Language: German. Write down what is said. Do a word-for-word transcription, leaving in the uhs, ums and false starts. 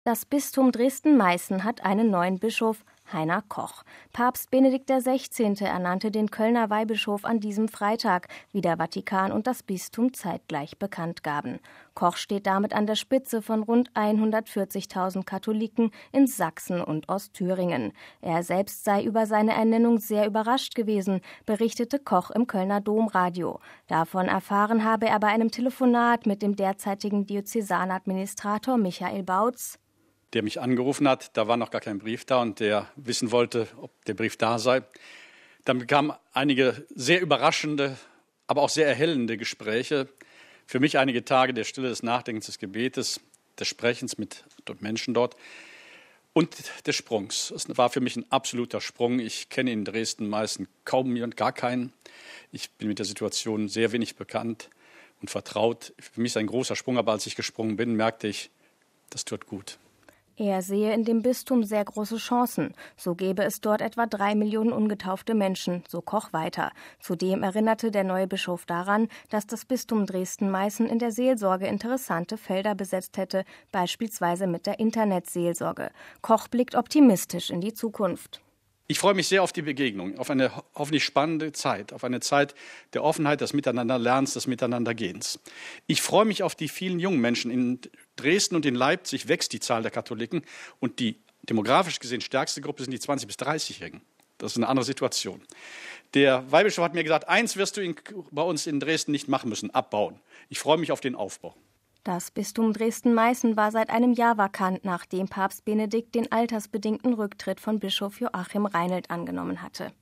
Das Bistum Dresden-Meißen hat einen neuen Bischof, Heiner Koch. Papst Benedikt der Sechzehnte ernannte den Kölner Weihbischof an diesem Freitag, wie der Vatikan und das Bistum zeitgleich bekannt gaben. Koch steht damit an der Spitze von rund hundertvierzigtausend Katholiken in Sachsen und Ostthüringen. Er selbst sei über seine Ernennung sehr überrascht gewesen, berichtete Koch im Kölner Domradio. Davon erfahren habe er bei einem Telefonat mit dem derzeitigen Diözesanadministrator Michael Bautz, der mich angerufen hat. Da war noch gar kein Brief da und der wissen wollte, ob der Brief da sei. Dann bekamen einige sehr überraschende, aber auch sehr erhellende Gespräche. Für mich einige Tage der Stille, des Nachdenkens, des Gebetes, des Sprechens mit Menschen dort und des Sprungs. Es war für mich ein absoluter Sprung. Ich kenne in Dresden-Meißen kaum und gar keinen. Ich bin mit der Situation sehr wenig bekannt und vertraut. Für mich ist es ein großer Sprung, aber als ich gesprungen bin, merkte ich, das tut gut. Er sehe in dem Bistum sehr große Chancen. So gäbe es dort etwa drei Millionen ungetaufte Menschen, so Koch weiter. Zudem erinnerte der neue Bischof daran, dass das Bistum Dresden-Meißen in der Seelsorge interessante Felder besetzt hätte, beispielsweise mit der Internetseelsorge. Koch blickt optimistisch in die Zukunft. Ich freue mich sehr auf die Begegnung, auf eine hoffentlich spannende Zeit, auf eine Zeit der Offenheit, des Miteinanderlernens, des Miteinandergehens. Ich freue mich auf die vielen jungen Menschen. In Dresden und in Leipzig wächst die Zahl der Katholiken und die demografisch gesehen stärkste Gruppe sind die zwanzig- bis dreißigjährigen. Das ist eine andere Situation. Der Weihbischof hat mir gesagt, eins wirst du in, bei uns in Dresden nicht machen müssen, abbauen. Ich freue mich auf den Aufbau. Das Bistum Dresden-Meißen war seit einem Jahr vakant, nachdem Papst Benedikt den altersbedingten Rücktritt von Bischof Joachim Reinelt angenommen hatte.